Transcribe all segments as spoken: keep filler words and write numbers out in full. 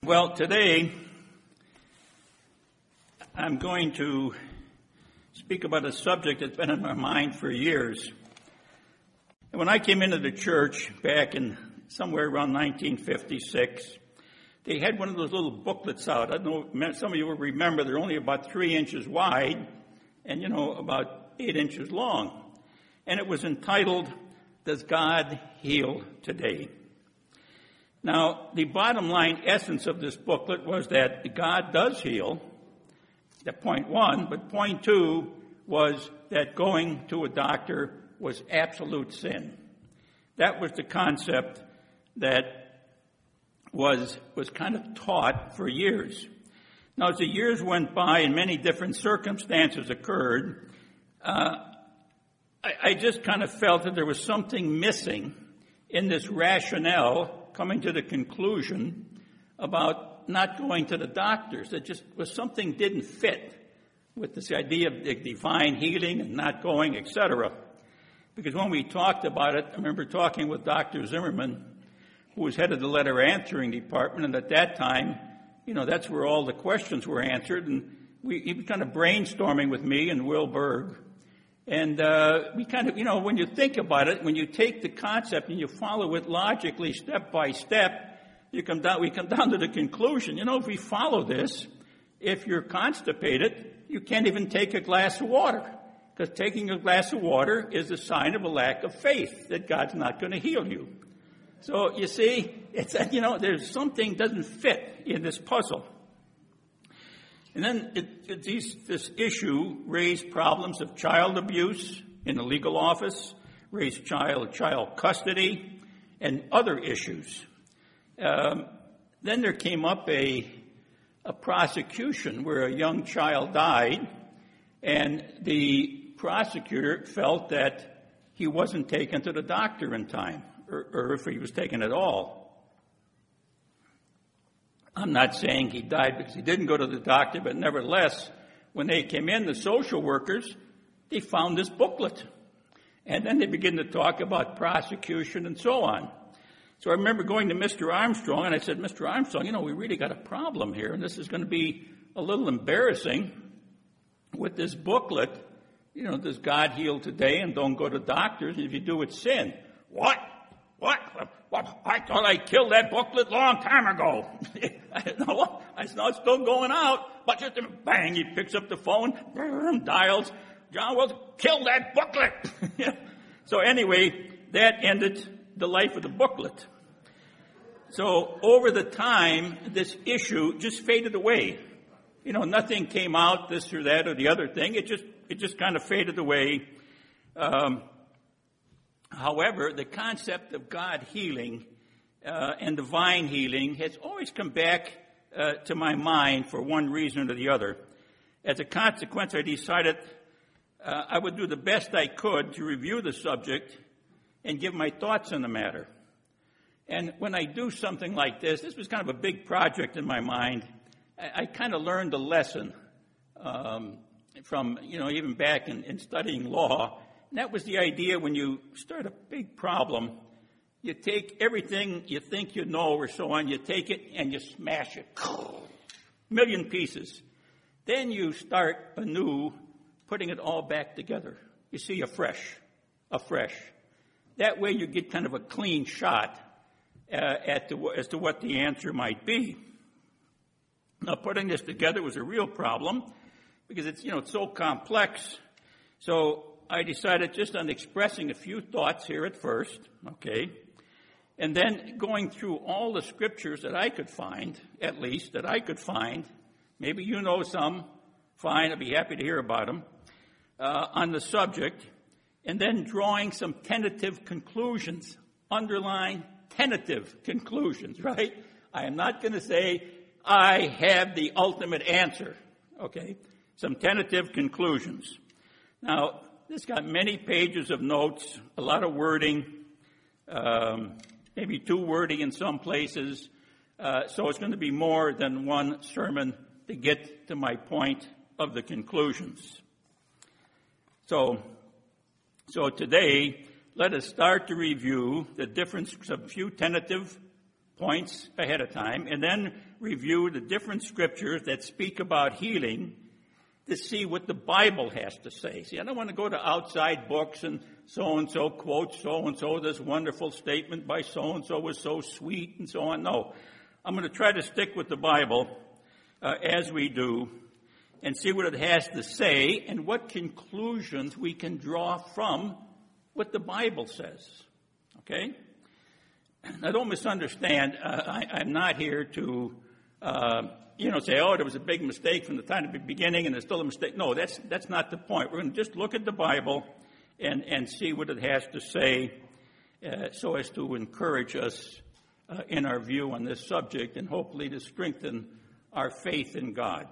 Well, today I'm going to speak about a subject that's been in my mind for years. And when I came into the church back in somewhere around nineteen fifty-six, they had one of those little booklets out. I don't know, some of you will remember, they're only about three inches wide and, you know, about eight inches long. And it was entitled, "Does God Heal Today?" Now, the bottom line essence of this booklet was that God does heal, that point one, but point two was that going to a doctor was absolute sin. That was the concept that was was kind of taught for years. Now, as the years went by and many different circumstances occurred, uh, I, I just kind of felt that there was something missing in this rationale coming to the conclusion about not going to the doctors. That just was something didn't fit with this idea of the divine healing and not going, et cetera. Because when we talked about it, I remember talking with Doctor Zimmerman, who was head of the letter answering department, and at that time, you know, that's where all the questions were answered, and we, he was kind of brainstorming with me and Will Berg. And uh, we kind of, you know, when you think about it, when you take the concept and you follow it logically step by step, you come down, we come down to the conclusion, you know, if we follow this, if you're constipated, you can't even take a glass of water. Because taking a glass of water is a sign of a lack of faith that God's not going to heal you. So, you see, it's, you know, there's something doesn't fit in this puzzle. And then it, it, these, this issue raised problems of child abuse in the legal office, raised child child custody, and other issues. Um, then there came up a, a prosecution where a young child died, and the prosecutor felt that he wasn't taken to the doctor in time, or, or if he was taken at all. I'm not saying he died because he didn't go to the doctor, but nevertheless, when they came in, the social workers, they found this booklet. And then they began to talk about prosecution and so on. So I remember going to Mister Armstrong, and I said, "Mister Armstrong, you know, we really got a problem here, and this is going to be a little embarrassing with this booklet. You know, does God heal today, and don't go to doctors? If you do, it's sin." "What? What? What? I thought I killed that booklet long time ago." I know, I know it's still going out, but just bang, he picks up the phone, dials, "John Wilson, kill that booklet." So anyway, that ended the life of the booklet. So over the time, this issue just faded away. You know, nothing came out, this or that or the other thing. It just, it just kind of faded away. Um, However, the concept of God healing uh, and divine healing has always come back uh, to my mind for one reason or the other. As a consequence, I decided uh, I would do the best I could to review the subject and give my thoughts on the matter. And when I do something like this, this was kind of a big project in my mind, I, I kind of learned a lesson um, from, you know, even back in, in studying law. And that was the idea when you start a big problem, you take everything you think you know or so on, you take it and you smash it. Million pieces. Then you start anew, putting it all back together. You see, afresh, afresh. That way you get kind of a clean shot uh, at the, as to what the answer might be. Now, putting this together was a real problem because it's, you know, it's so complex. So I decided just on expressing a few thoughts here at first, okay, and then going through all the scriptures that I could find, at least, that I could find, maybe you know some, fine, I'd be happy to hear about them, uh, on the subject, and then drawing some tentative conclusions, underline tentative conclusions, right? I am not going to say, I have the ultimate answer, okay? Some tentative conclusions. Now, this got many pages of notes, a lot of wording, um, maybe too wordy in some places. Uh, so it's going to be more than one sermon to get to my point of the conclusions. So, so today, let us start to review the difference of a few tentative points ahead of time and then review the different scriptures that speak about healing to see what the Bible has to say. See, I don't want to go to outside books and so-and-so quotes so-and-so, this wonderful statement by so-and-so was so sweet and so on. No, I'm going to try to stick with the Bible uh, as we do and see what it has to say and what conclusions we can draw from what the Bible says. Okay? Now, don't misunderstand. Uh, I, I'm not here to, uh, you know, say, oh, there was a big mistake from the time of the beginning and there's still a mistake. No, that's that's not the point. We're going to just look at the Bible and, and see what it has to say uh, so as to encourage us uh, in our view on this subject and hopefully to strengthen our faith in God.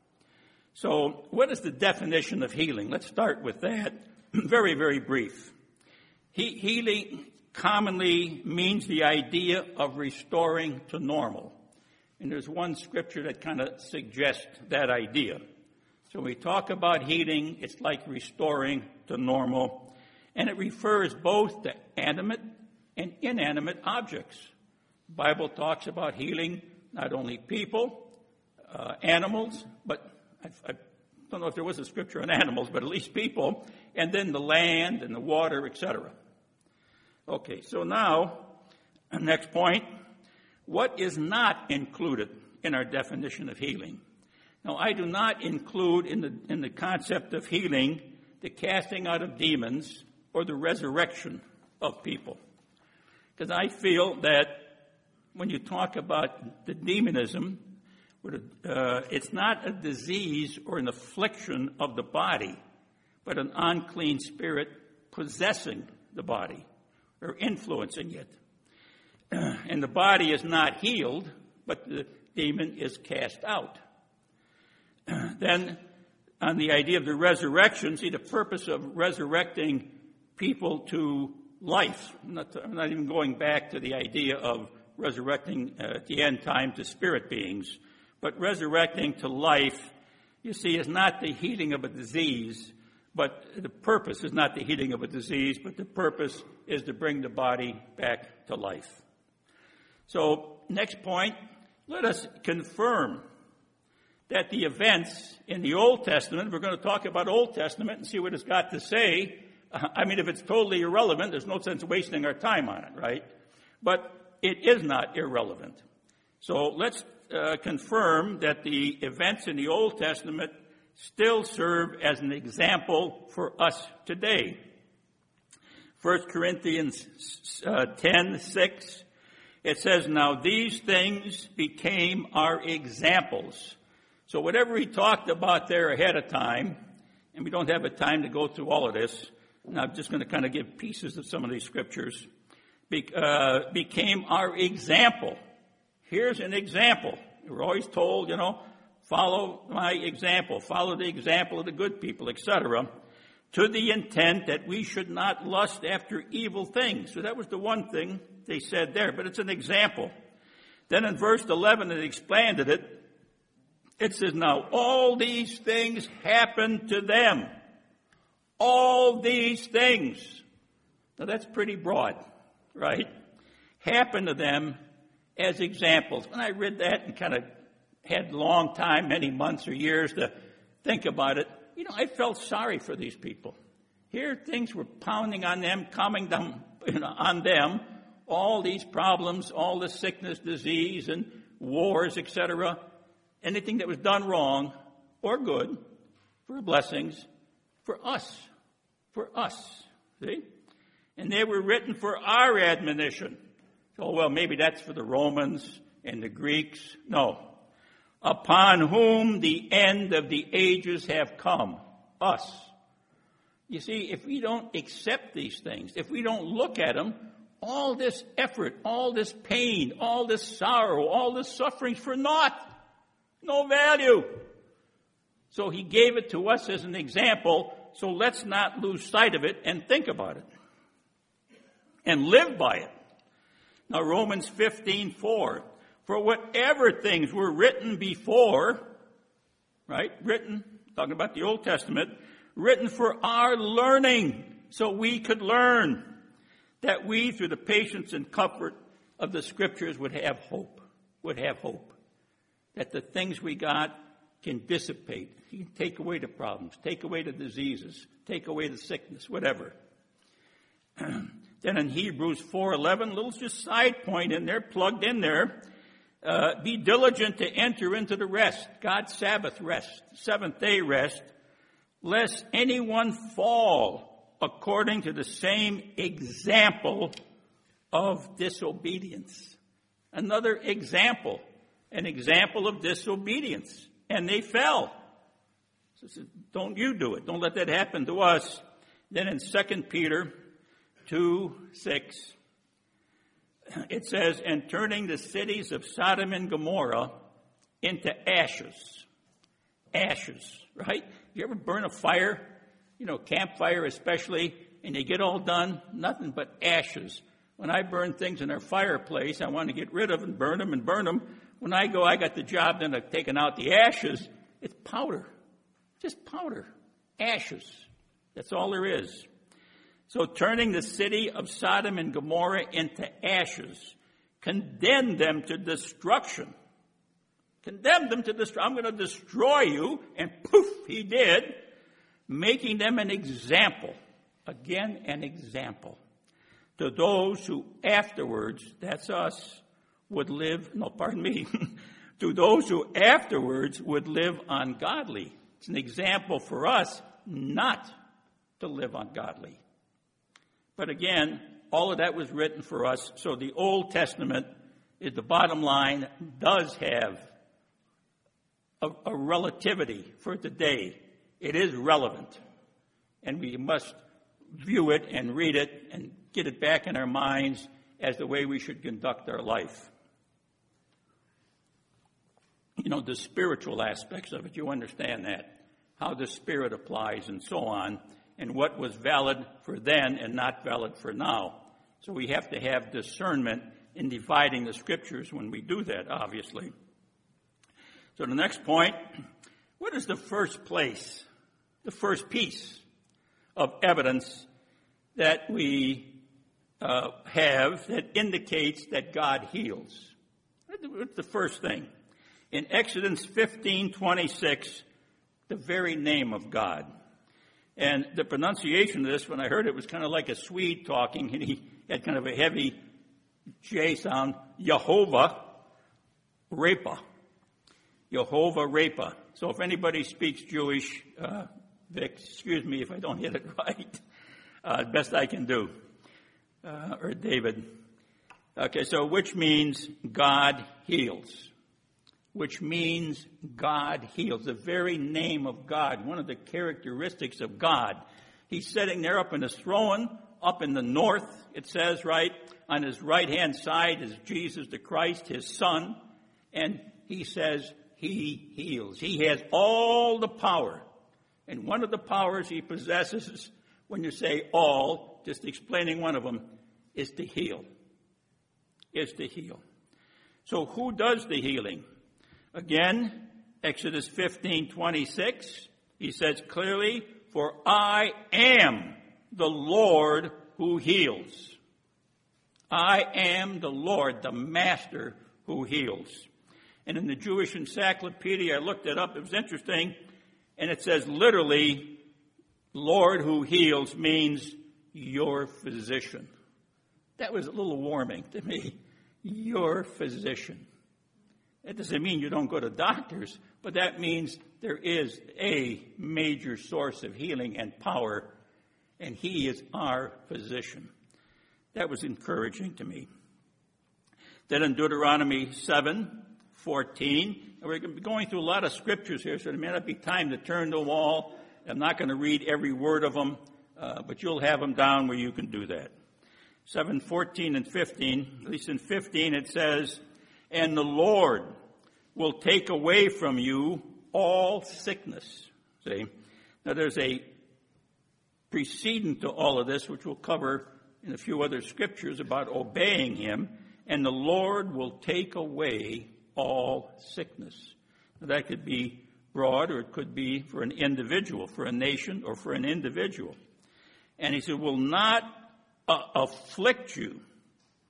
So what is the definition of healing? Let's start with that. Very, very brief. He, healing commonly means the idea of restoring to normal. And there's one scripture that kind of suggests that idea. So when we talk about healing, it's like restoring to normal. And it refers both to animate and inanimate objects. The Bible talks about healing not only people, uh, animals, but I, I don't know if there was a scripture on animals, but at least people, and then the land and the water, et cetera. Okay, so now, next point, what is not included in our definition of healing? Now, I do not include in the in the concept of healing the casting out of demons or the resurrection of people. Because I feel that when you talk about the demonism, uh, it's not a disease or an affliction of the body, but an unclean spirit possessing the body or influencing it. Uh, and the body is not healed, but the demon is cast out. Uh, then, on the idea of the resurrection, see, the purpose of resurrecting people to life. I'm not, I'm not even going back to the idea of resurrecting uh, at the end time to spirit beings, but resurrecting to life, you see, is not the healing of a disease, but the purpose is not the healing of a disease, but the purpose is to bring the body back to life. So, next point, let us confirm that the events in the Old Testament, we're going to talk about Old Testament and see what it's got to say. Uh, I mean, if it's totally irrelevant, there's no sense wasting our time on it, right? But it is not irrelevant. So let's uh, confirm that the events in the Old Testament still serve as an example for us today. First Corinthians uh, ten six, it says, now these things became our examples. So whatever he talked about there ahead of time, and we don't have a time to go through all of this, and I'm just going to kind of give pieces of some of these scriptures, be, uh, became our example. Here's an example. We're always told, you know, follow my example, follow the example of the good people, et cetera, to the intent that we should not lust after evil things. So that was the one thing they said there, but it's an example. Then in verse eleven, it expanded it. It says, now all these things happened to them. All these things. Now that's pretty broad, right? Happened to them as examples. When I read that and kind of had long time, many months or years to think about it, you know, I felt sorry for these people. Here things were pounding on them, coming down you know, on them, all these problems, all the sickness, disease, and wars, et cetera. Anything that was done wrong or good for blessings for us, for us, see? And they were written for our admonition. Oh, well, maybe that's for the Romans and the Greeks. No. Upon whom the end of the ages have come, us. You see, if we don't accept these things, if we don't look at them, all this effort, all this pain, all this sorrow, all this suffering for naught. No value. So he gave it to us as an example, so let's not lose sight of it and think about it. And live by it. Now Romans fifteen four. For whatever things were written before, right, written, talking about the Old Testament, written for our learning, so we could learn, that we, through the patience and comfort of the Scriptures would have hope, would have hope. That the things we got can dissipate. He can take away the problems, take away the diseases, take away the sickness, whatever. Then in Hebrews four eleven, little just side point in there, plugged in there. Uh, be diligent to enter into the rest, God's Sabbath rest, seventh day rest, lest anyone fall according to the same example of disobedience. Another example, an example of disobedience. And they fell. So don't you do it. Don't let that happen to us. Then in Second Peter two six, it says, and turning the cities of Sodom and Gomorrah into ashes. Ashes, right? You ever burn a fire? You know, campfire especially, and you get all done, nothing but ashes. When I burn things in our fireplace, I want to get rid of them, burn them and burn them. When I go, I got the job then of taking out the ashes. It's powder. Just powder. Ashes. That's all there is. So turning the city of Sodom and Gomorrah into ashes, condemned them to destruction. Condemned them to destruction. I'm going to destroy you. And poof, he did, making them an example. Again, an example. To those who afterwards, that's us, would live, no, pardon me, to those who afterwards would live ungodly. It's an example for us not to live ungodly. But again, all of that was written for us. So the Old Testament, is the bottom line, does have a, a relativity for today. It is relevant. And we must view it and read it and get it back in our minds as the way we should conduct our life. You know, the spiritual aspects of it, you understand that. How the Spirit applies and so on. And what was valid for then and not valid for now. So we have to have discernment in dividing the Scriptures when we do that, obviously. So the next point, what is the first place, the first piece of evidence that we uh, have that indicates that God heals? What's the first thing? In Exodus fifteen twenty-six, the very name of God. And the pronunciation of this, when I heard it, was kind of like a Swede talking, and he had kind of a heavy J sound. Jehovah Rapha. Jehovah Rapha. So if anybody speaks Jewish, uh, Vic, excuse me if I don't hit it right. Uh, best I can do. Uh, or David. Okay, so which means God heals. Which means God heals. The very name of God, one of the characteristics of God. He's sitting there up in his throne, up in the north, it says, right? On his right-hand side is Jesus the Christ, his son. And he says he heals. He has all the power. And one of the powers he possesses, when you say all, just explaining one of them, is to heal. Is to heal. So who does the healing? Again, Exodus fifteen twenty-six, he says clearly, for I am the Lord who heals. I am the Lord, the Master who heals. And in the Jewish Encyclopedia, I looked it up, it was interesting, and it says literally, Lord who heals means your physician. That was a little warming to me. Your physician. That doesn't mean you don't go to doctors, but that means there is a major source of healing and power, and he is our physician. That was encouraging to me. Then in Deuteronomy seven fourteen, and we're going through a lot of scriptures here, so there may not be time to turn to them all. I'm not going to read every word of them, uh, but you'll have them down where you can do that. seven fourteen and fifteen, at least in fifteen it says, and the Lord will take away from you all sickness. See? Now there's a precedent to all of this, which we'll cover in a few other scriptures about obeying him. And the Lord will take away all sickness. Now that could be broad, or it could be for an individual, for a nation, or for an individual. And he said, will not uh, afflict you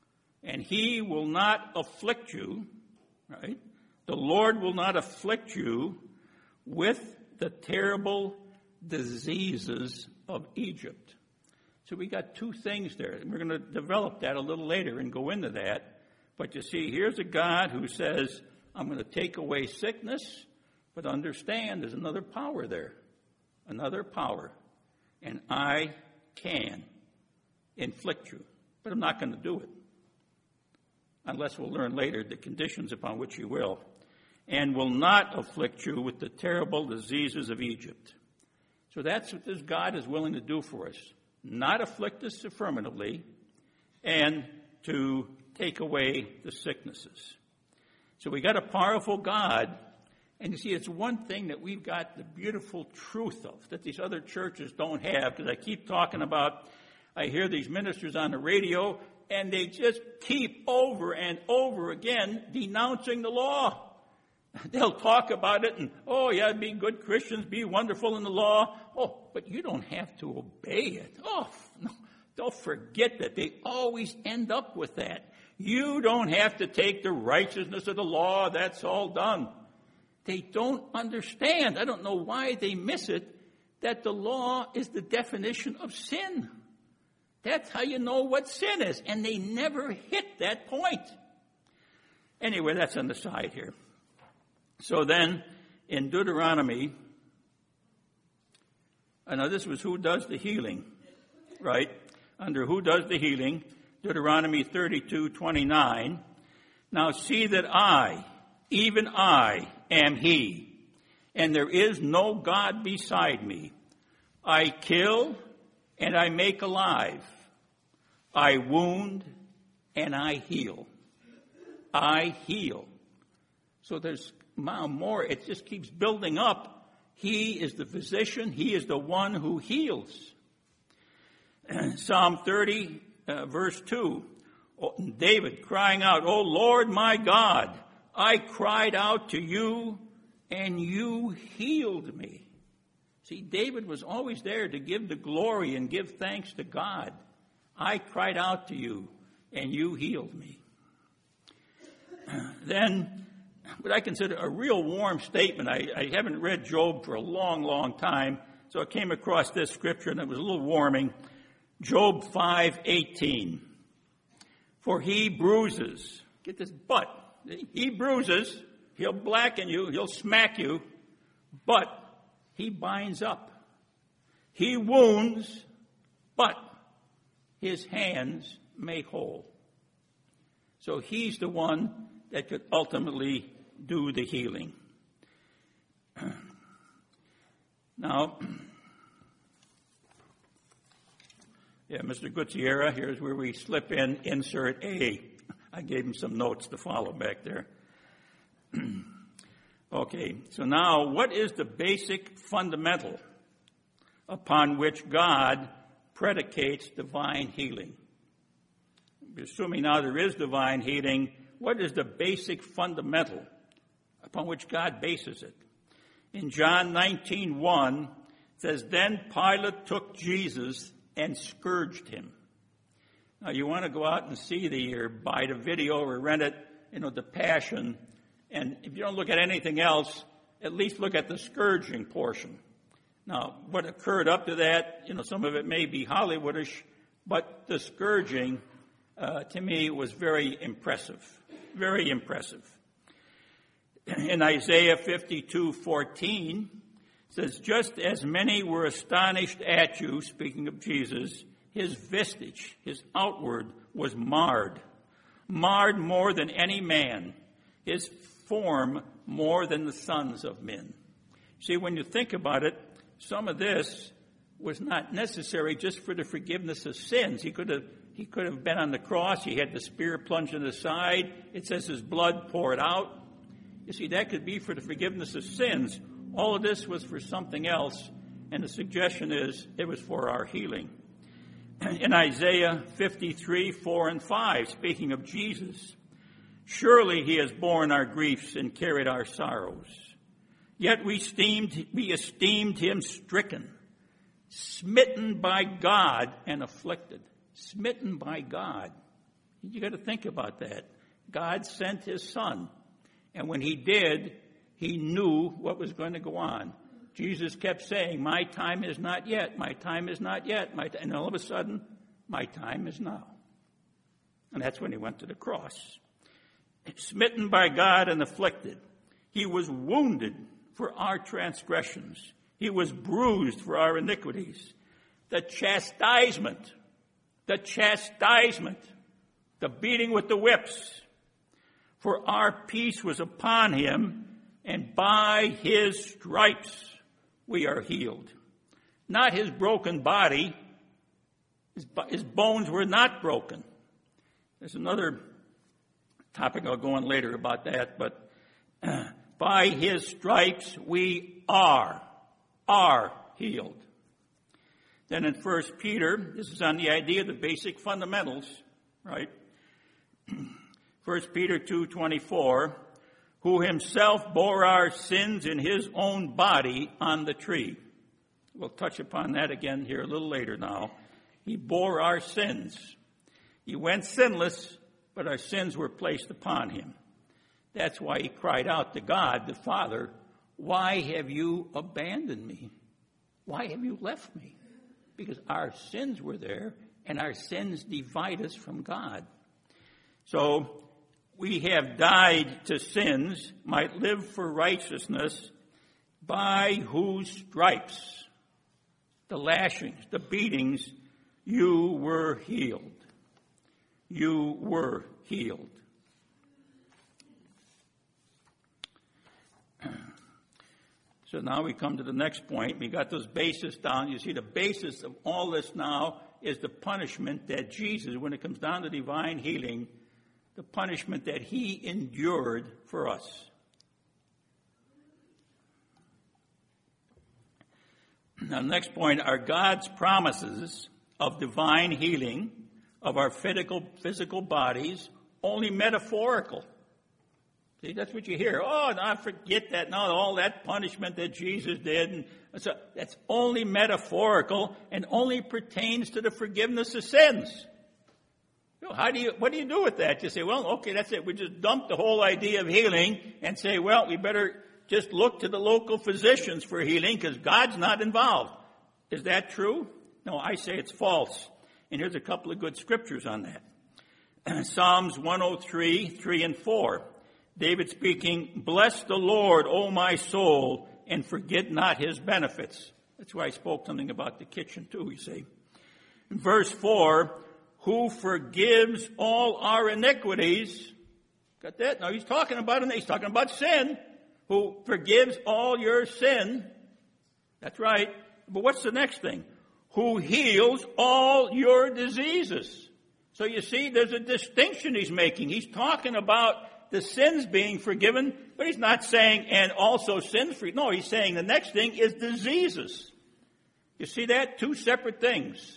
and he will not afflict you, right? The Lord will not afflict you with the terrible diseases of Egypt. So we got two things there, and we're going to develop that a little later and go into that. But you see, here's a God who says, I'm going to take away sickness, but understand there's another power there, another power, and I can inflict you, but I'm not going to do it, unless we'll learn later the conditions upon which he will, and will not afflict you with the terrible diseases of Egypt. So that's what this God is willing to do for us, not afflict us affirmatively, and to take away the sicknesses. So we got a powerful God, and you see, it's one thing that we've got the beautiful truth of that these other churches don't have, because I keep talking about, I hear these ministers on the radio, and they just keep over and over again denouncing the law. They'll talk about it, and, oh, yeah, be good Christians, be wonderful in the law. Oh, but you don't have to obey it. Oh, no, don't forget that. They always end up with that. You don't have to take the righteousness of the law. That's all done. They don't understand. I don't know why they miss it, that the law is the definition of sin. That's how you know what sin is. And they never hit that point. Anyway, that's on the side here. So then, in Deuteronomy, I know this was who does the healing, right? Under who does the healing, Deuteronomy thirty-two twenty-nine. Now see that I, even I, am he, and there is no God beside me. I kill and I make alive. I wound and I heal. I heal. So there's more. It just keeps building up. He is the physician. He is the one who heals. Psalm thirty, uh, verse two. David crying out, "O Lord my God, I cried out to you and you healed me." See, David was always there to give the glory and give thanks to God. I cried out to you and you healed me. Then, what I consider a real warm statement. I, I haven't read Job for a long, long time, so I came across this scripture and it was a little warming. Job five eighteen. For he bruises, get this, but he bruises, he'll blacken you, he'll smack you, but he binds up. He wounds, but his hands make whole. So he's the one that could ultimately do the healing. Now, yeah, Mister Gutierrez, here's where we slip in, insert A. I gave him some notes to follow back there. Okay, so now what is the basic fundamental upon which God predicates divine healing? Assuming now there is divine healing, what is the basic fundamental upon which God bases it? In John nineteen one, it says, Then Pilate took Jesus and scourged him. Now, you want to go out and see the, or buy the video or rent it, you know, the Passion. And if you don't look at anything else, at least look at the scourging portion. Now, what occurred up to that, you know, some of it may be Hollywoodish, but the scourging, uh, to me, was very impressive. Very impressive. In Isaiah fifty-two fourteen, it says, Just as many were astonished at you, speaking of Jesus, his vestige, his outward, was marred. Marred more than any man. His form more than the sons of men. See, when you think about it, some of this was not necessary just for the forgiveness of sins. He could have he could have been on the cross. He had the spear plunged in his side. It says his blood poured out. You see, that could be for the forgiveness of sins. All of this was for something else, and the suggestion is it was for our healing. In Isaiah fifty-three, four and five, speaking of Jesus, Surely he has borne our griefs and carried our sorrows. Yet we esteemed, we esteemed him stricken, smitten by God and afflicted. Smitten by God. You got to think about that. God sent his son. And when he did, he knew what was going to go on. Jesus kept saying, my time is not yet, my time is not yet. My t-. And all of a sudden, my time is now. And that's when he went to the cross. Smitten by God and afflicted. He was wounded for our transgressions. He was bruised for our iniquities. The chastisement, the chastisement, the beating with the whips, for our peace was upon him, and by his stripes we are healed. Not his broken body. His, his bones were not broken. There's another topic I'll go on later about that, but uh, by his stripes we are, are healed. Then in First Peter, this is on the idea of the basic fundamentals, right? First Peter two twenty-four, who himself bore our sins in his own body on the tree. We'll touch upon that again here a little later now. He bore our sins. He went sinless, but our sins were placed upon him. That's why he cried out to God, the Father, why have you abandoned me? Why have you left me? Because our sins were there, and our sins divide us from God. So we have died to sins, might live for righteousness, by whose stripes, the lashings, the beatings, you were healed. You were healed. So now we come to the next point. We got those bases down. You see, the basis of all this now is the punishment that Jesus, when it comes down to divine healing, the punishment that he endured for us. Now, the next point are God's promises of divine healing of our physical, physical bodies, only metaphorical. See, that's what you hear. Oh, no, forget that. No, all that punishment that Jesus did. And so that's only metaphorical and only pertains to the forgiveness of sins. So how do you, what do you do with that? You say, well, okay, that's it. We just dump the whole idea of healing and say, well, we better just look to the local physicians for healing because God's not involved. Is that true? No, I say it's false. And here's a couple of good scriptures on that. Psalms one oh three, three and four. David speaking, bless the Lord, O my soul, and forget not his benefits. That's why I spoke something about the kitchen too, you see. In verse four, who forgives all our iniquities. Got that? Now he's talking about, he's talking about sin. Who forgives all your sin. That's right. But what's the next thing? Who heals all your diseases. So you see, there's a distinction he's making. He's talking about the sins being forgiven, but he's not saying, and also sins free. No, he's saying the next thing is diseases. You see that? Two separate things.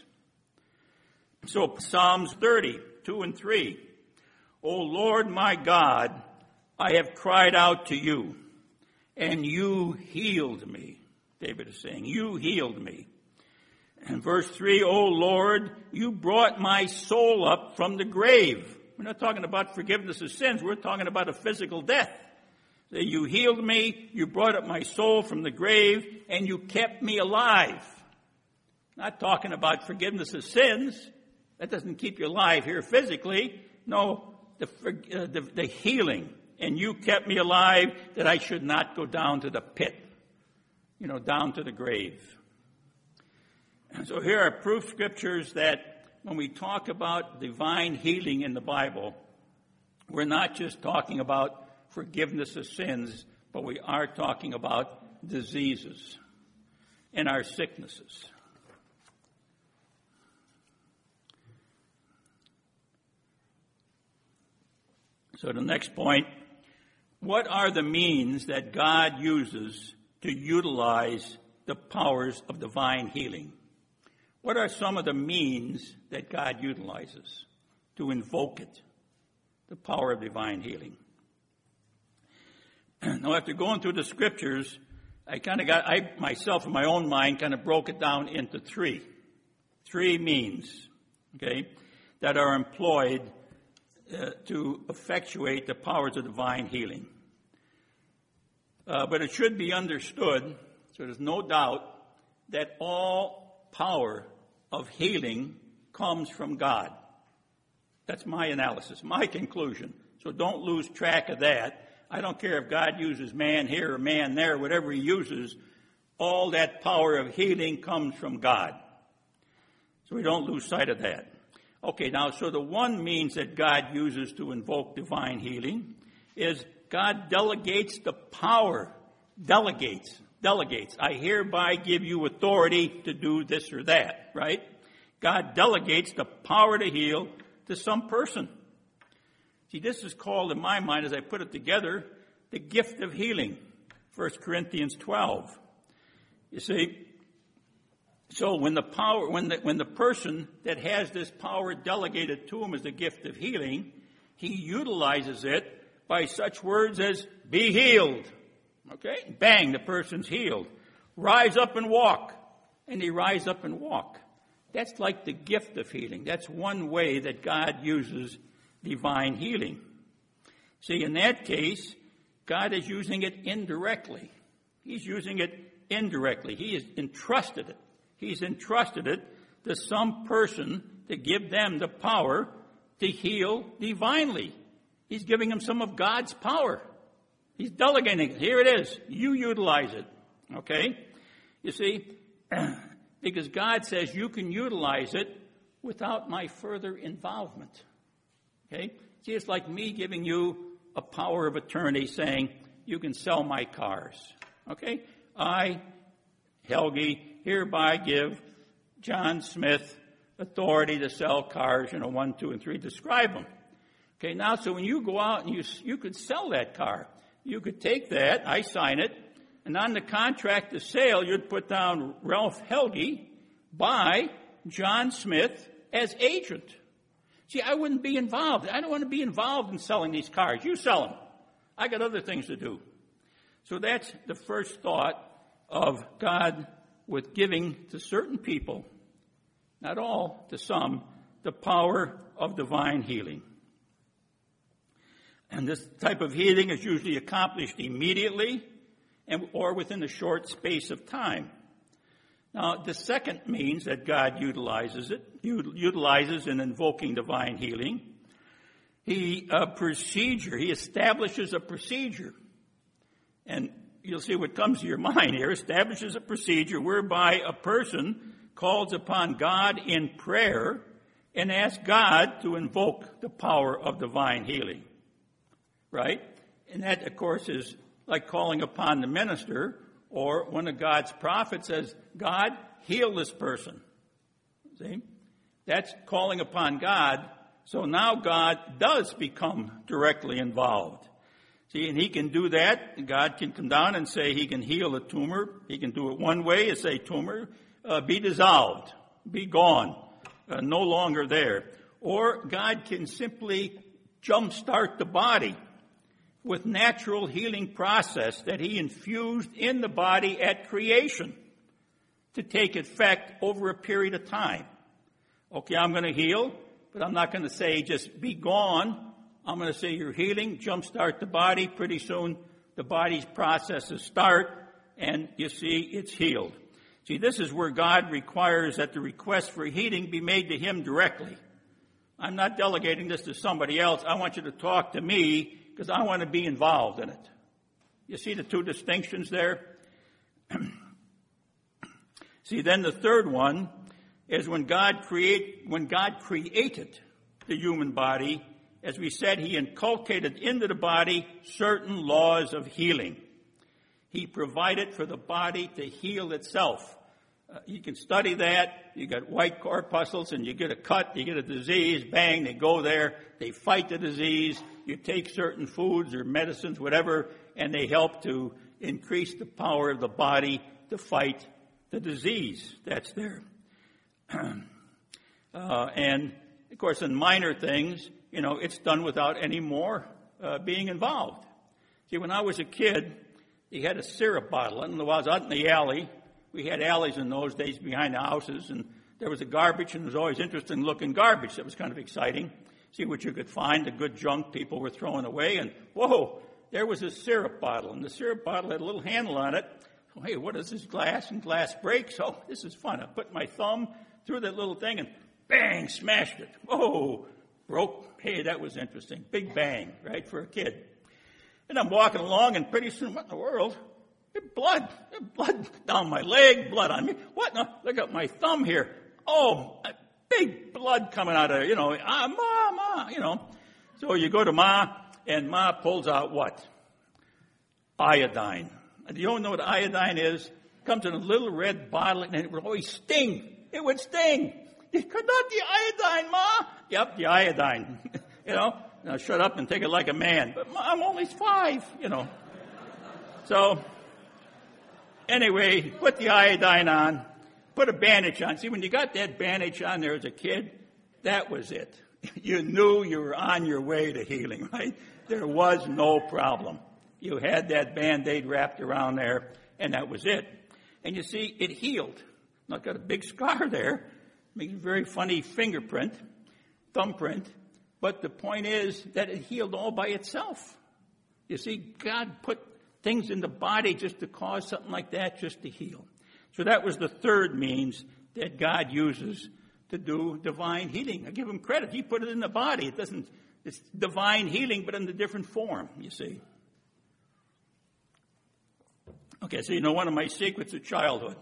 So Psalms thirty, two and three. O Lord my God, I have cried out to you, and you healed me. David is saying, you healed me. And verse three, O Lord, you brought my soul up from the grave. We're not talking about forgiveness of sins. We're talking about a physical death. So you healed me, you brought up my soul from the grave, and you kept me alive. Not talking about forgiveness of sins. That doesn't keep you alive here physically. No, the, uh, the, the healing. And you kept me alive that I should not go down to the pit. You know, down to the grave. And so here are proof scriptures that when we talk about divine healing in the Bible, we're not just talking about forgiveness of sins, but we are talking about diseases and our sicknesses. So the next point, what are the means that God uses to utilize the powers of divine healing? What are some of the means that God utilizes to invoke it, the power of divine healing? Now, after going through the scriptures, I kind of got, I myself in my own mind kind of broke it down into three. Three means, okay, that are employed uh, to effectuate the powers of divine healing. Uh, but it should be understood, so there's no doubt, that all power of healing comes from God. That's my analysis, my conclusion. So don't lose track of that. I don't care if God uses man here or man there, whatever he uses, all that power of healing comes from God. So we don't lose sight of that. Okay, now, so the one means that God uses to invoke divine healing is God delegates the power. Delegates. Delegates. I hereby give you authority to do this or that, right? God delegates the power to heal to some person. See, this is called, in my mind, as I put it together, the gift of healing. First Corinthians twelve. You see, so when the power, when the, when the person that has this power delegated to him as the gift of healing, he utilizes it by such words as, be healed. Okay? Bang, the person's healed. Rise up and walk. And they rise up and walk. That's like the gift of healing. That's one way that God uses divine healing. See, in that case, God is using it indirectly. He's using it indirectly. He has entrusted it. He's entrusted it to some person to give them the power to heal divinely. He's giving them some of God's power. He's delegating it. Here it is. You utilize it. Okay? You see, because God says you can utilize it without my further involvement. Okay? See, it's like me giving you a power of attorney saying you can sell my cars. Okay? I, Helge, hereby give John Smith authority to sell cars, you know, one, two, and three, describe them. Okay, now, so when you go out and you, you could sell that car. You could take that, I sign it, and on the contract of sale, you'd put down Ralph Helge by John Smith as agent. See, I wouldn't be involved. I don't want to be involved in selling these cars. You sell them. I got other things to do. So that's the first thought of God with giving to certain people, not all, to some, the power of divine healing. And this type of healing is usually accomplished immediately and or within a short space of time. Now, the second means that God utilizes it, utilizes in invoking divine healing. He, a procedure, he establishes a procedure. And you'll see what comes to your mind here, establishes a procedure whereby a person calls upon God in prayer and asks God to invoke the power of divine healing. Right? And that, of course, is like calling upon the minister, or one of God's prophets says, God, heal this person. See? That's calling upon God. So now God does become directly involved. See, and he can do that. God can come down and say he can heal a tumor. He can do it one way and say, tumor, uh, be dissolved, be gone, uh, no longer there. Or God can simply jumpstart the body with natural healing process that he infused in the body at creation to take effect over a period of time. Okay, I'm going to heal, but I'm not going to say just be gone. I'm going to say you're healing, jumpstart the body. Pretty soon the body's processes start, and you see it's healed. See, this is where God requires that the request for healing be made to him directly. I'm not delegating this to somebody else. I want you to talk to me because I want to be involved in it. You see the two distinctions there? See, then the third one is when God create when God created the human body, as we said, he inculcated into the body certain laws of healing. He provided for the body to heal itself. Uh, you can study that. You got white corpuscles and you get a cut, you get a disease, bang, they go there, they fight the disease. You take certain foods or medicines, whatever, and they help to increase the power of the body to fight the disease that's there. uh, and, of course, in minor things, you know, it's done without any more uh, being involved. See, when I was a kid, he had a syrup bottle. And I was out in the alley. We had alleys in those days behind the houses, and there was a garbage, and it was always interesting looking garbage. That was kind of exciting. see what you could find, the good junk people were throwing away, and whoa, there was a syrup bottle, and the syrup bottle had a little handle on it. So, hey, what is this, glass? And glass breaks. Oh, this is fun. I put my thumb through that little thing and bang, smashed it. Whoa, broke. Hey, that was interesting. Big bang, right, for a kid. And I'm walking along, and pretty soon, what in the world? There's blood. There's blood down my leg, blood on me. What? No, look at my thumb here. Oh, big blood coming out of there. You know, ah, Ma, Ma, you know. So you go to Ma, and Ma pulls out what? Iodine. Do you know what iodine is? It comes in a little red bottle, and it would always sting. It would sting. You could not the iodine, Ma. Yep, the iodine. You know, now shut up and take it like a man. But Ma, I'm only five, you know. So, anyway, put the iodine on, put a bandage on. See, when you got that bandage on there as a kid, that was it. You knew you were on your way to healing, right? There was no problem. You had that Band-Aid wrapped around there, and that was it. And you see, it healed. Now, got a big scar there, makes a very funny fingerprint, thumbprint, but the point is that it healed all by itself. You see, God put things in the body just to cause something like that, just to heal. So that was the third means that God uses to do divine healing. I give him credit. He put it in the body. It doesn't, it's divine healing, but in a different form, you see. Okay, so you know one of my secrets of childhood.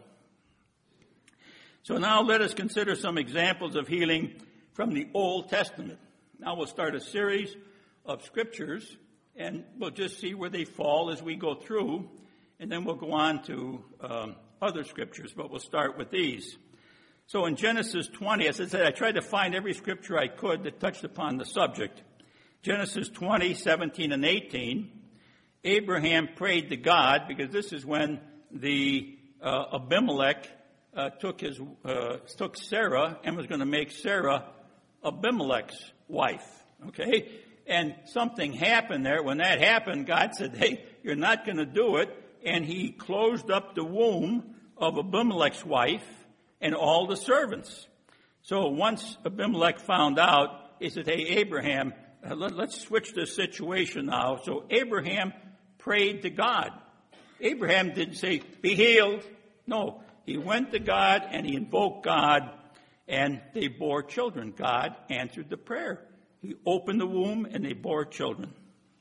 So now let us consider some examples of healing from the Old Testament. Now we'll start a series of scriptures, and we'll just see where they fall as we go through, and then we'll go on to um, other scriptures, but we'll start with these. So in Genesis twenty, as I said, I tried to find every scripture I could that touched upon the subject. Genesis twenty, seventeen, and eighteen, Abraham prayed to God, because this is when the uh, Abimelech uh, took his uh, took Sarah and was going to make Sarah Abimelech's wife. Okay, and something happened there. When that happened, God said, "Hey, you're not going to do it," and He closed up the womb of Abimelech's wife and all the servants. So once Abimelech found out, he said, "Hey, Abraham, uh, let, let's switch the situation now." So Abraham prayed to God. Abraham didn't say, "Be healed." No, he went to God and he invoked God, and they bore children. God answered the prayer. He opened the womb and they bore children.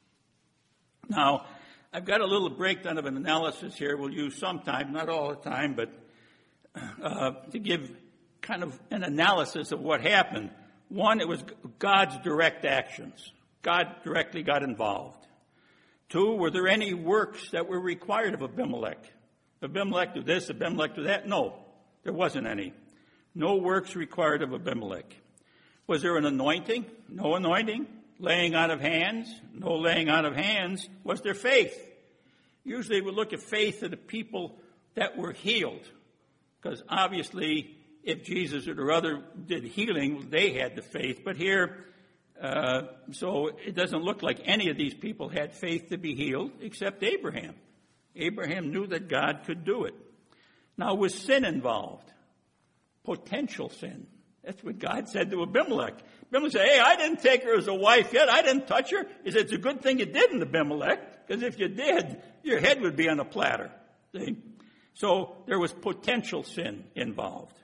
Now, I've got a little breakdown of an analysis here we'll use sometime, not all the time, but uh, to give kind of an analysis of what happened. One, it was God's direct actions. God directly got involved. Two, were there any works that were required of Abimelech? Abimelech do this, Abimelech do that? No, there wasn't any. No works required of Abimelech. Was there an anointing? No anointing. Laying on of hands? No laying on of hands. Was there faith? Usually we look at faith of the people that were healed, because obviously if Jesus or other did healing, they had the faith. But here, uh, so it doesn't look like any of these people had faith to be healed except Abraham. Abraham knew that God could do it. Now, was sin involved? Potential sin. That's what God said to Abimelech. Abimelech said, "Hey, I didn't take her as a wife yet. I didn't touch her." He said, "It's a good thing you didn't, Abimelech, because if you did, your head would be on a platter." See? So there was potential sin involved.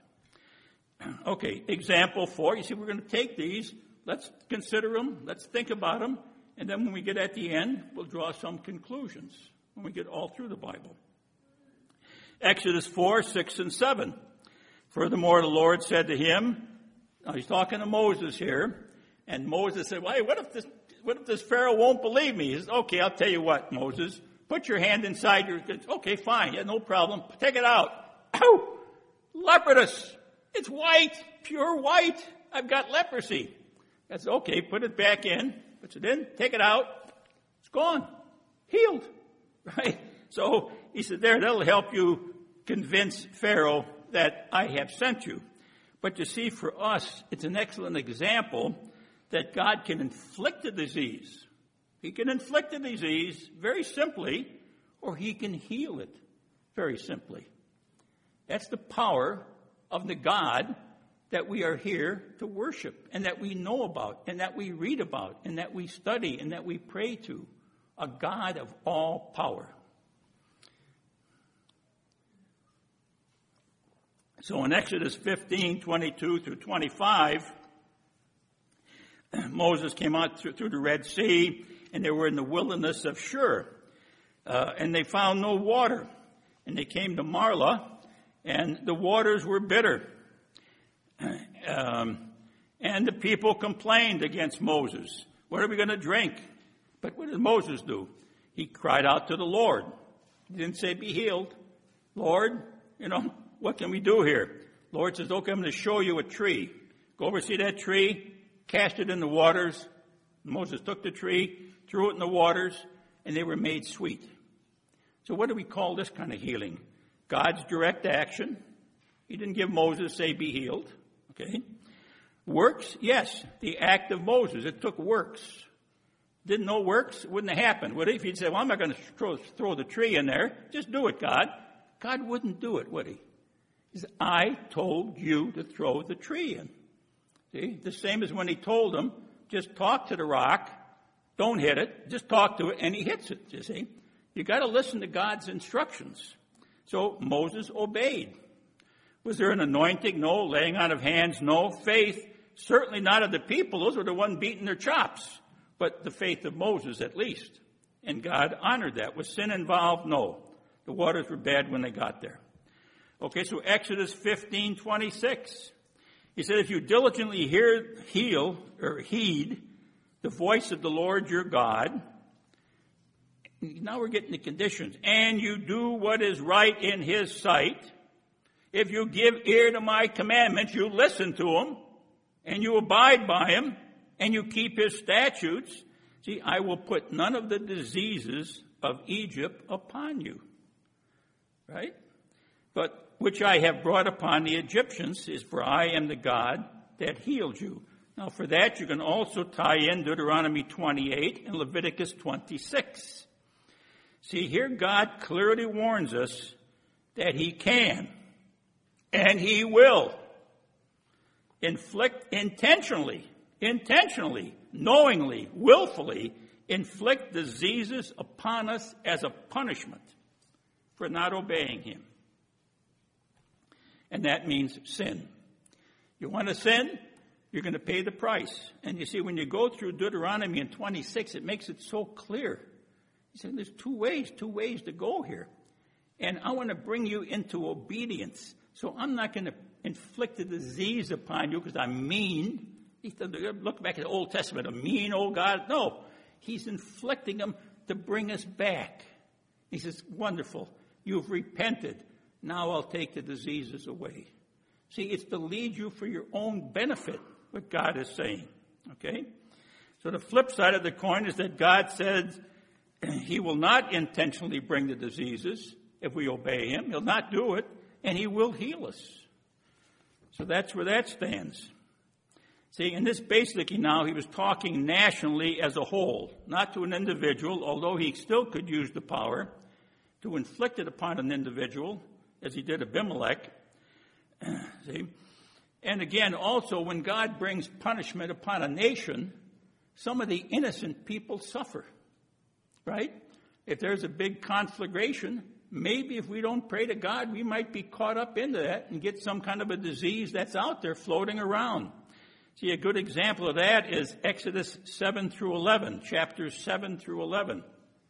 Okay, example four. You see, we're going to take these. Let's consider them. Let's think about them. And then when we get at the end, we'll draw some conclusions when we get all through the Bible. Exodus four, six, and seven. Furthermore, the Lord said to him, now he's talking to Moses here, and Moses said, "Well, hey, what if this, what if this Pharaoh won't believe me?" He says, "Okay, I'll tell you what, Moses. Put your hand inside your..." "Okay, fine. Yeah, no problem. Take it out." "Ow! Leprous. It's white. Pure white. I've got leprosy." That's okay. Put it back in. Puts it in. Take it out. It's gone. Healed. Right? So he said, there, that'll help you convince Pharaoh that I have sent you. But you see, for us, it's an excellent example that God can inflict a disease. He can inflict a disease very simply, or he can heal it very simply. That's the power of the God that we are here to worship, and that we know about, and that we read about, and that we study, and that we pray to, a God of all power. So in Exodus fifteen, twenty-two through twenty-five, Moses came out through, through the Red Sea, and they were in the wilderness of Shur, uh, and they found no water. And they came to Marlah, and the waters were bitter. Um, and the people complained against Moses. What are we going to drink? But what did Moses do? He cried out to the Lord. He didn't say, be healed. Lord, you know, what can we do here? Lord says, okay, I'm going to show you a tree. Go over, see that tree? Cast it in the waters. Moses took the tree, threw it in the waters, and they were made sweet. So what do we call this kind of healing? God's direct action. He didn't give Moses, say, be healed. Okay. Works, yes, the act of Moses. It took works. Didn't know works, it wouldn't have happened. Would he? If he'd say, well, I'm not going to throw, throw the tree in there. Just do it, God. God wouldn't do it, would he? He said, I told you to throw the tree in. See? The same as when he told them, just talk to the rock. Don't hit it. Just talk to it, and he hits it, you see. You got to listen to God's instructions. So Moses obeyed. Was there an anointing? No. Laying on of hands? No. Faith? Certainly not of the people. Those were the ones beating their chops. But the faith of Moses at least. And God honored that. Was sin involved? No. The waters were bad when they got there. Okay, so Exodus fifteen twenty-six. He said, if you diligently hear, heal, or heed the voice of the Lord your God. Now we're getting the conditions. And you do what is right in his sight. If you give ear to my commandments, you listen to them, and you abide by them, and you keep his statutes. See, I will put none of the diseases of Egypt upon you. Right? But which I have brought upon the Egyptians is for I am the God that healed you. Now for that you can also tie in Deuteronomy twenty-eight and Leviticus twenty-six. See, here God clearly warns us that he can and he will inflict intentionally, intentionally, knowingly, willfully inflict diseases upon us as a punishment for not obeying him. And that means sin. You want to sin? You're going to pay the price. And you see, when you go through Deuteronomy in twenty-six, it makes it so clear. He said, there's two ways, two ways to go here. And I want to bring you into obedience. So I'm not going to inflict a disease upon you because I'm mean. He said, look back at the Old Testament, a mean old God. No, he's inflicting them to bring us back. He says, wonderful, you've repented. Now I'll take the diseases away. See, it's to lead you for your own benefit, what God is saying. Okay? So the flip side of the coin is that God said he will not intentionally bring the diseases if we obey him. He'll not do it, and he will heal us. So that's where that stands. See, in this basically now, he was talking nationally as a whole, not to an individual, although he still could use the power to inflict it upon an individual, as he did Abimelech. See? And again, also, when God brings punishment upon a nation, some of the innocent people suffer. Right? If there's a big conflagration, maybe if we don't pray to God, we might be caught up into that and get some kind of a disease that's out there floating around. See, a good example of that is Exodus seven through eleven, chapters seven through eleven.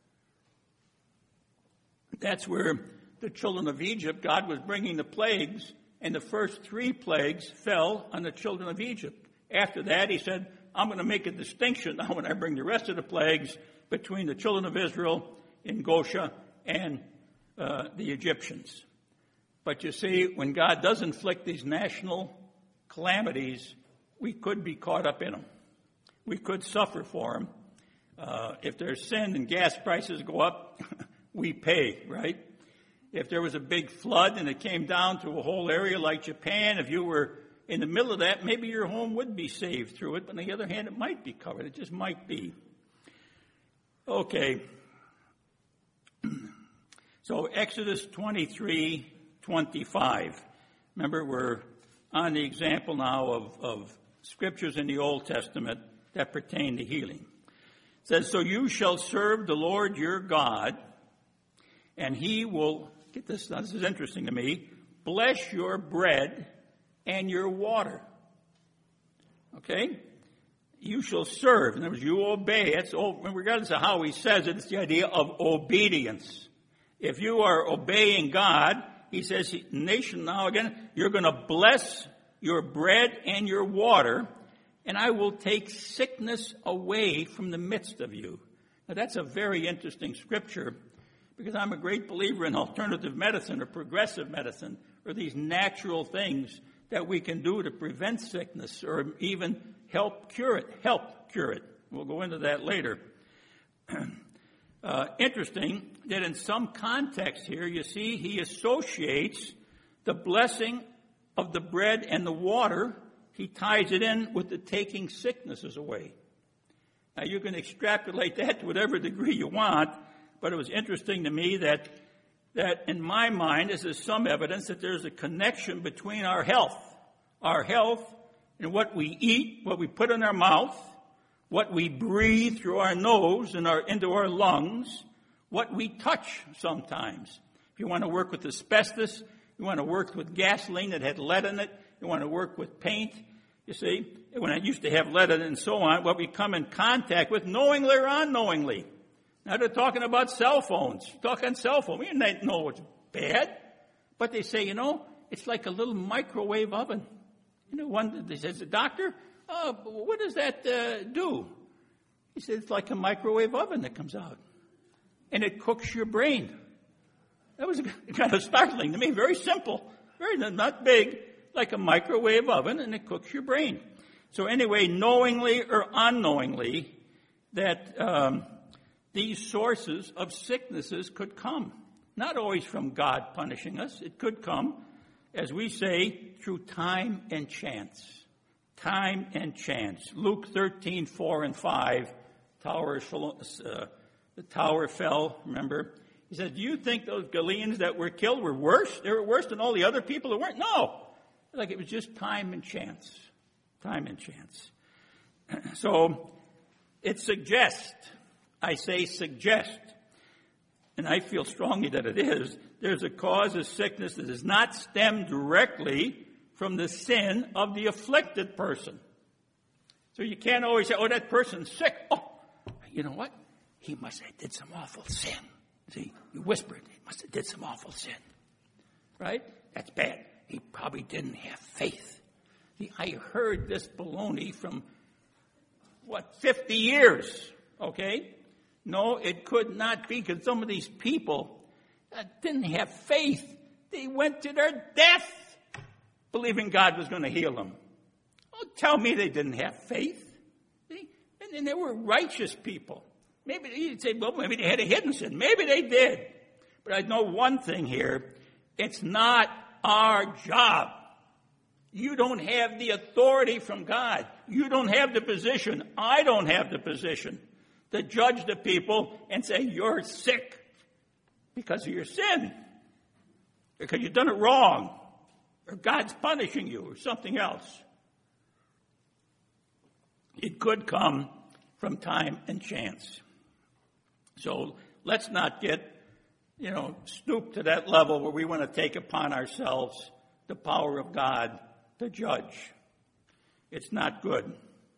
That's where the children of Egypt, God was bringing the plagues, and the first three plagues fell on the children of Egypt. After that, he said, I'm going to make a distinction now when I bring the rest of the plagues between the children of Israel in Goshen and uh, the Egyptians. But you see, when God does inflict these national calamities, we could be caught up in them. We could suffer for them. Uh, if there's sin and gas prices go up, we pay, right? If there was a big flood and it came down to a whole area like Japan, if you were in the middle of that, maybe your home would be saved through it, but on the other hand, it might be covered. It just might be. Okay. So Exodus twenty-three twenty-five. Remember, we're on the example now of, of scriptures in the Old Testament that pertain to healing. It says, so you shall serve the Lord your God, and he will, get this, now this is interesting to me, bless your bread and your water. Okay? You shall serve. In other words, you obey. It's, regardless of how he says it, it's the idea of obedience. If you are obeying God, he says, nation now again, you're going to bless your bread and your water, and I will take sickness away from the midst of you. Now that's a very interesting scripture, because I'm a great believer in alternative medicine or progressive medicine, or these natural things that we can do to prevent sickness or even help cure it. Help cure it. We'll go into that later. uh, interesting that in some context here, you see, he associates the blessing of the bread and the water, he ties it in with the taking sicknesses away. Now, you can extrapolate that to whatever degree you want, but it was interesting to me that that in my mind, this is some evidence that there's a connection between our health, our health and what we eat, what we put in our mouth, what we breathe through our nose and our into our lungs, what we touch sometimes. If you want to work with asbestos, you want to work with gasoline that had lead in it, you want to work with paint, you see, when I used to have lead in it and so on, what we come in contact with knowingly or unknowingly. Now they're talking about cell phones. Talking cell phone. We didn't know it's bad. But they say, you know, it's like a little microwave oven. You know, one, they says, the doctor, oh, what does that uh, do? He said, it's like a microwave oven that comes out. And it cooks your brain. That was kind of startling to me. Very simple. Very not big. Like a microwave oven, and it cooks your brain. So anyway, knowingly or unknowingly, that um, these sources of sicknesses could come. Not always from God punishing us. It could come, as we say, through time and chance. Time and chance. Luke thirteen, four and five, tower, uh, the tower fell, remember? He said, do you think those Galileans that were killed were worse? They were worse than all the other people who weren't? No. Like it was just time and chance. Time and chance. So it suggests, I say suggest, and I feel strongly that it is, there's a cause of sickness that does not stem directly from the sin of the afflicted person. So you can't always say, oh, that person's sick. Oh, you know what? He must have did some awful sin. See, you whispered, he must have did some awful sin. Right? That's bad. He probably didn't have faith. See, I heard this baloney from, what, fifty years, okay? No, it could not be, because some of these people uh, didn't have faith. They went to their death believing God was going to heal them. Don't tell me they didn't have faith. See? And, and they were righteous people. Maybe you'd say, well, maybe they had a hidden sin. Maybe they did. But I know one thing here. It's not our job. You don't have the authority from God. You don't have the position. I don't have the position to judge the people and say, you're sick because of your sin, because you've done it wrong, or God's punishing you, or something else. It could come from time and chance. So let's not get, you know, stoop to that level where we want to take upon ourselves the power of God to judge. It's not good.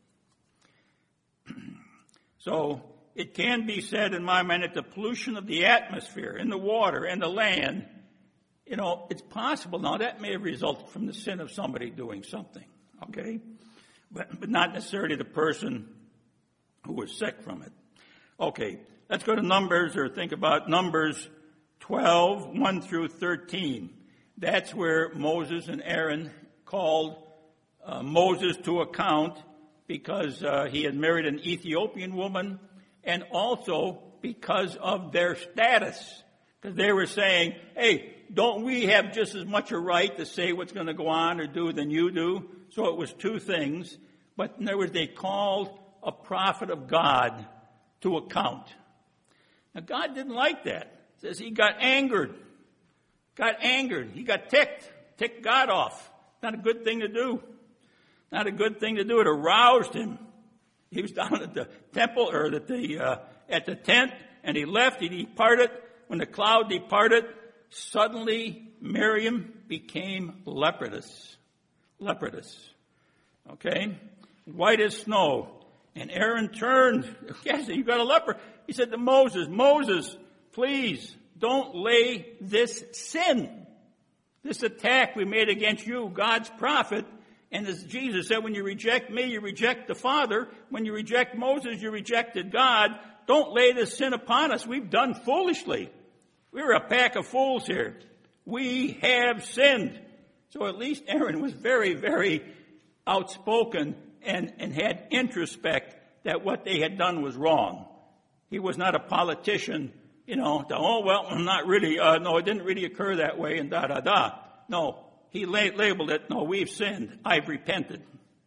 So it can be said in my mind that the pollution of the atmosphere and the water and the land, you know, it's possible. Now that may have resulted from the sin of somebody doing something, okay? But, but not necessarily the person who was sick from it. Okay, let's go to Numbers, or think about Numbers twelve, one through thirteen. That's where Moses and Aaron called uh, Moses to account because uh, he had married an Ethiopian woman, and also because of their status. Because they were saying, hey, don't we have just as much a right to say what's going to go on or do than you do? So it was two things. But in other words, they called a prophet of God to account. Now, God didn't like that. It says he got angered. Got angered. He got ticked. Ticked God off. Not a good thing to do. Not a good thing to do. It aroused him. He was down at the temple, or at the uh, at the tent, and he left. He departed. When the cloud departed, suddenly Miriam became leprous. Leprous. Okay? White as snow. And Aaron turned. Yes, you got a leper. He said to Moses, Moses, please don't lay this sin, this attack we made against you, God's prophet. And as Jesus said, when you reject me, you reject the Father. When you reject Moses, you rejected God. Don't lay this sin upon us. We've done foolishly. We're a pack of fools here. We have sinned. So at least Aaron was very, very outspoken and, and had introspect that what they had done was wrong. He was not a politician, you know, to, oh, well, I'm not really, uh, no, it didn't really occur that way, and da-da-da. No, he la- labeled it, no, we've sinned. I've repented.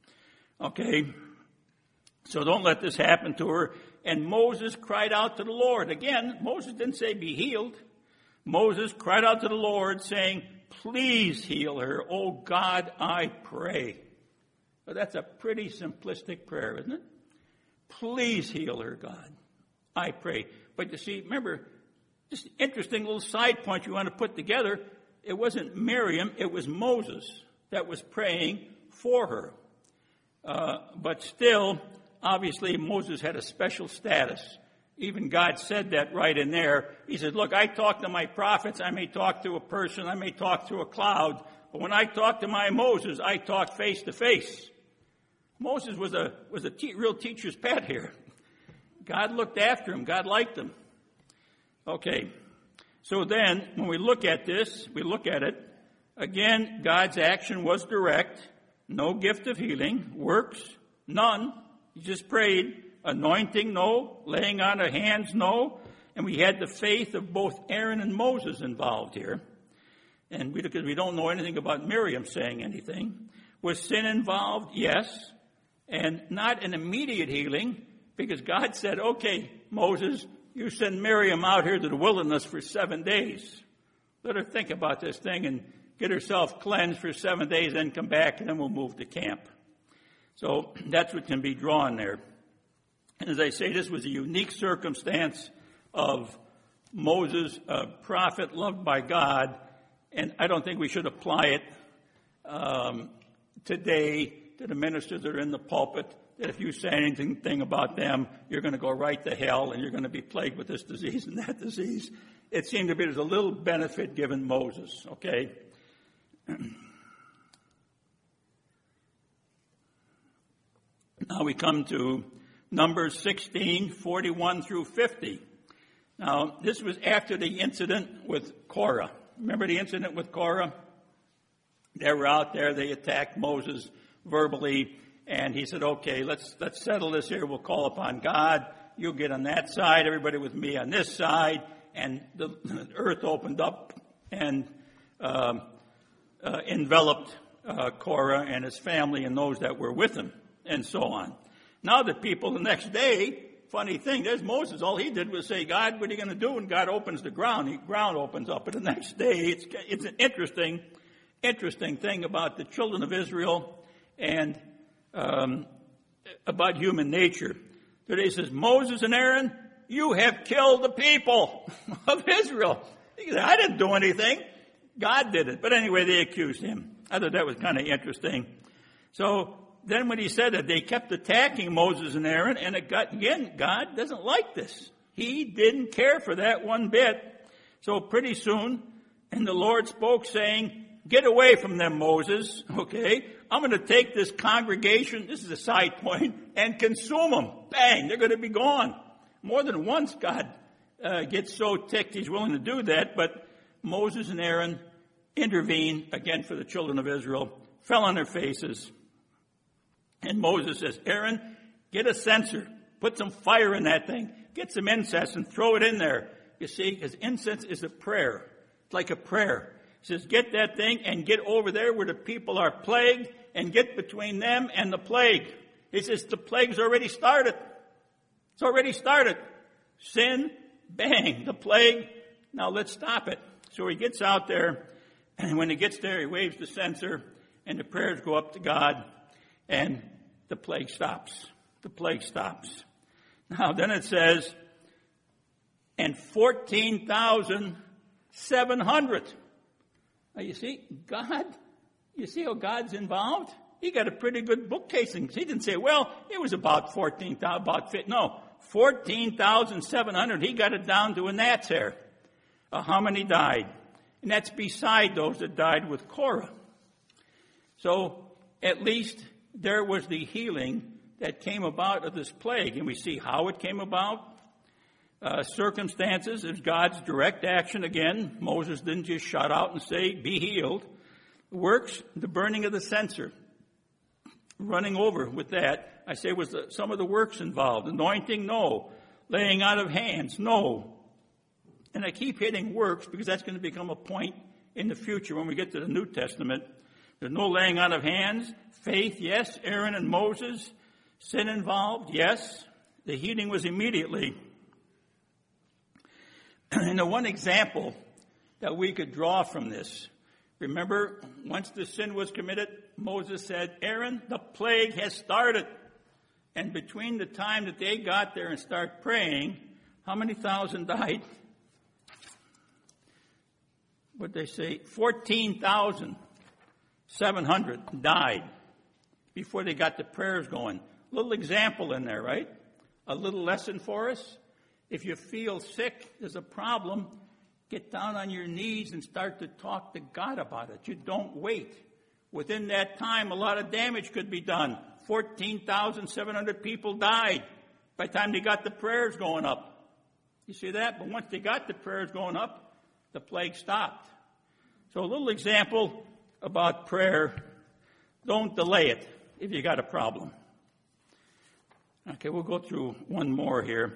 Okay? So don't let this happen to her. And Moses cried out to the Lord. Again, Moses didn't say be healed. Moses cried out to the Lord saying, please heal her. Oh God, I pray. But that's a pretty simplistic prayer, isn't it? Please heal her, God. I pray. But you see, remember, just interesting little side point you want to put together. It wasn't Miriam, it was Moses that was praying for her. Uh, but still, obviously, Moses had a special status. Even God said that right in there. He said, look, I talk to my prophets. I may talk to a person. I may talk to a cloud. But when I talk to my Moses, I talk face to face. Moses was a was a te- real teacher's pet here. God looked after him. God liked him. Okay. So then, when we look at this, we look at it. Again, God's action was direct. No gift of healing. Works, none. He just prayed. Anointing, no. Laying on of hands, no. And we had the faith of both Aaron and Moses involved here. And we, because we don't know anything about Miriam saying anything. Was sin involved? Yes. And not an immediate healing, because God said, okay, Moses, you send Miriam out here to the wilderness for seven days. Let her think about this thing and get herself cleansed for seven days, then come back, and then we'll move to camp. So that's what can be drawn there. And as I say, this was a unique circumstance of Moses, a prophet loved by God, and I don't think we should apply it um, today to the ministers that are in the pulpit, that if you say anything about them, you're going to go right to hell and you're going to be plagued with this disease and that disease. It seemed to be there's a little benefit given Moses, okay? Now we come to Numbers sixteen, forty-one through fifty. Now, this was after the incident with Korah. Remember the incident with Korah? They were out there, they attacked Moses verbally, and he said, okay, let's let's settle this here. We'll call upon God. You'll get on that side, everybody with me on this side. And the, the earth opened up and uh, uh, enveloped uh, Korah and his family and those that were with him, and so on. Now the people the next day, funny thing, there's Moses. All he did was say, God, what are you going to do? And God opens the ground. The ground opens up. But the next day, it's, it's an interesting, interesting thing about the children of Israel and um, about human nature. Today it says, Moses and Aaron, you have killed the people of Israel. He said, I didn't do anything. God did it. But anyway, they accused him. I thought that was kind of interesting. So then when he said that, they kept attacking Moses and Aaron, and it got, again, God doesn't like this. He didn't care for that one bit. So pretty soon, and the Lord spoke saying, get away from them, Moses, okay? I'm going to take this congregation, this is a side point, and consume them. Bang, they're going to be gone. More than once God uh, gets so ticked he's willing to do that, but Moses and Aaron intervened, again for the children of Israel, fell on their faces. And Moses says, Aaron, get a censer, put some fire in that thing, get some incense and throw it in there. You see, because incense is a prayer. It's like a prayer. He says, get that thing and get over there where the people are plagued and get between them and the plague. He says, the plague's already started. It's already started. Sin, bang, the plague. Now let's stop it. So he gets out there, and when he gets there, he waves the censer, and the prayers go up to God, and the plague stops. The plague stops. Now, then it says, and fourteen thousand seven hundred. Now, you see, God, you see how God's involved? He got a pretty good bookcasing. He didn't say, well, it was about fourteen thousand, about fifteen. No, fourteen thousand seven hundred. He got it down to a gnat's hair. Uh, how many died? And that's beside those that died with Korah. So, at least there was the healing that came about of this plague. And we see how it came about. Uh, circumstances is God's direct action again. Moses didn't just shout out and say, be healed. Works, the burning of the censer. Running over with that, I say, was the, some of the works involved. Anointing, no. Laying out of hands, no. And I keep hitting works because that's going to become a point in the future when we get to the New Testament. There's no laying out of hands. Faith, yes. Aaron and Moses. Sin involved, yes. The healing was immediately. And the one example that we could draw from this, remember, once the sin was committed, Moses said, Aaron, the plague has started. And between the time that they got there and start praying, how many thousand died? What they say? fourteen thousand seven hundred died before they got the prayers going. Little example in there, right? A little lesson for us. If you feel sick, there's a problem, get down on your knees and start to talk to God about it. You don't wait. Within that time, a lot of damage could be done. fourteen thousand seven hundred people died by the time they got the prayers going up. You see that? But once they got the prayers going up, the plague stopped. So a little example about prayer. Don't delay it if you got a problem. Okay, we'll go through one more here.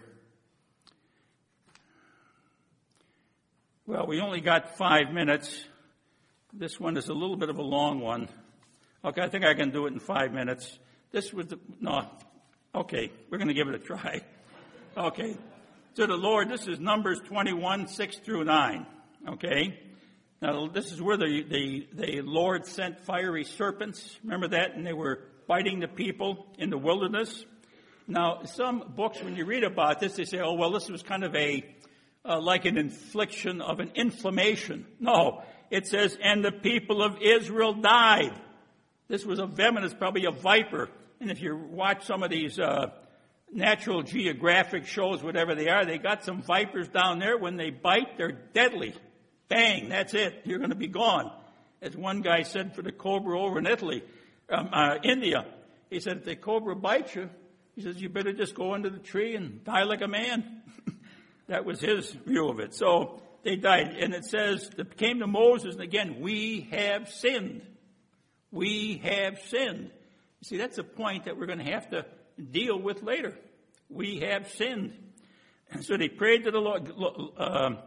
Well, we only got five minutes. This one is a little bit of a long one. Okay, I think I can do it in five minutes. This was the, no, okay, we're going to give it a try. Okay, to the Lord, this is Numbers twenty-one, six through nine. Okay, now this is where the, the, the Lord sent fiery serpents. Remember that? And they were biting the people in the wilderness. Now, some books, when you read about this, they say, oh, well, this was kind of a, Uh, like an infliction of an inflammation. No, it says, and the people of Israel died. This was a venom, it's probably a viper. And if you watch some of these uh, Natural Geographic shows, whatever they are, they got some vipers down there. When they bite, they're deadly. Bang, that's it. You're going to be gone. As one guy said for the cobra over in Italy, um, uh, India, he said, if the cobra bites you, he says, you better just go under the tree and die like a man. That was his view of it. So they died. And it says, it came to Moses, and again, we have sinned. We have sinned. You see, that's a point that we're going to have to deal with later. We have sinned. And so they prayed to the Lord. Um,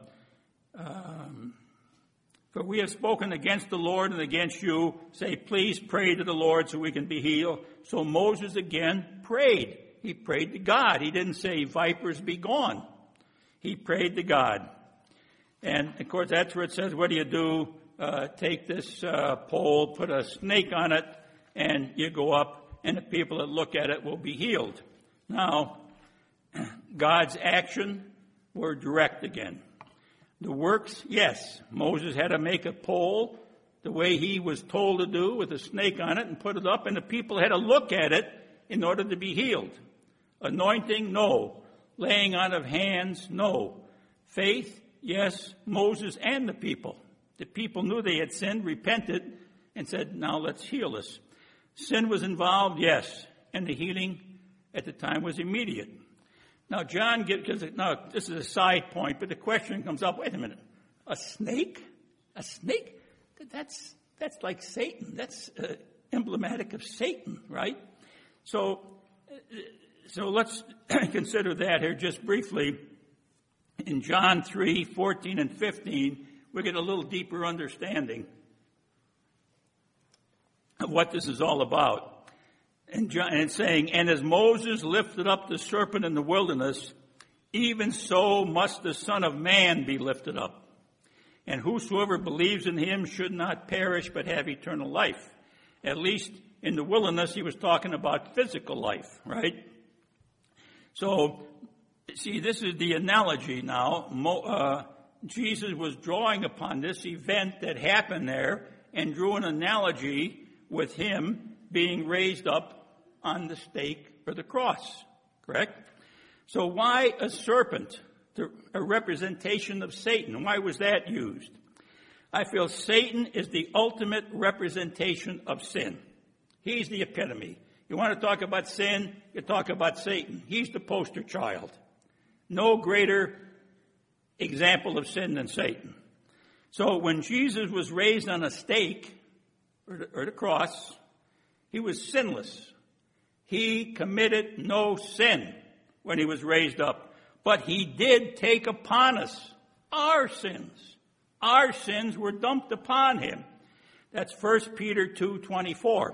um, For we have spoken against the Lord and against you. Say, please pray to the Lord so we can be healed. So Moses again prayed. He prayed to God. He didn't say, vipers be gone. He prayed to God. And, of course, that's where it says, what do you do? Uh, take this uh, pole, put a snake on it, and you go up, and the people that look at it will be healed. Now, God's action were direct again. The works, yes, Moses had to make a pole the way he was told to do with a snake on it and put it up, and the people had to look at it in order to be healed. Anointing, no. Laying on of hands, no. Faith, yes, Moses and the people. The people knew they had sinned, repented, and said, now let's heal us. Sin was involved, yes, and the healing at the time was immediate. Now, John, because now this is a side point, but the question comes up, wait a minute, a snake? A snake? That's, that's like Satan. That's uh, emblematic of Satan, right? So, so let's consider that here just briefly. In John three, fourteen and fifteen, we get a little deeper understanding of what this is all about. And, John, and it's saying, and as Moses lifted up the serpent in the wilderness, even so must the Son of Man be lifted up. And whosoever believes in him should not perish, but have eternal life. At least in the wilderness, he was talking about physical life, right? So, see, this is the analogy now. Mo, uh, Jesus was drawing upon this event that happened there and drew an analogy with him being raised up on the stake or the cross, correct? So why a serpent, a representation of Satan? Why was that used? I feel Satan is the ultimate representation of sin. He's the epitome. You want to talk about sin, you talk about Satan. He's the poster child. No greater example of sin than Satan. So when Jesus was raised on a stake or the, or the cross, he was sinless. He committed no sin when he was raised up. But he did take upon us our sins. Our sins were dumped upon him. That's First Peter two twenty-four.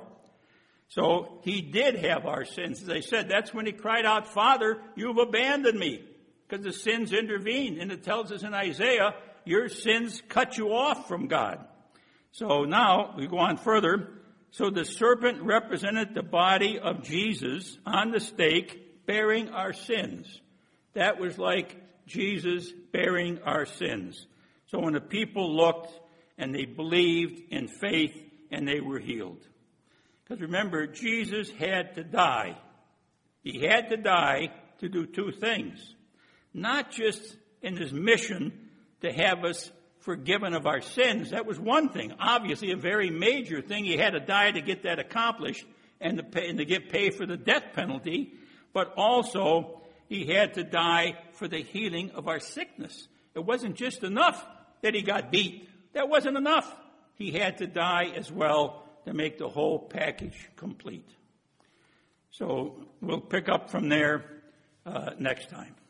So he did have our sins. As I said, that's when he cried out, Father, you've abandoned me. Because the sins intervened. And it tells us in Isaiah, your sins cut you off from God. So now we go on further. So the serpent represented the body of Jesus on the stake, bearing our sins. That was like Jesus bearing our sins. So when the people looked and they believed in faith and they were healed. Because remember, Jesus had to die. He had to die to do two things. Not just in his mission to have us forgiven of our sins. That was one thing. Obviously, a very major thing. He had to die to get that accomplished and to, pay, and to get paid for the death penalty. But also, he had to die for the healing of our sickness. It wasn't just enough that he got beat. That wasn't enough. He had to die as well to make the whole package complete. So we'll pick up from there uh, next time.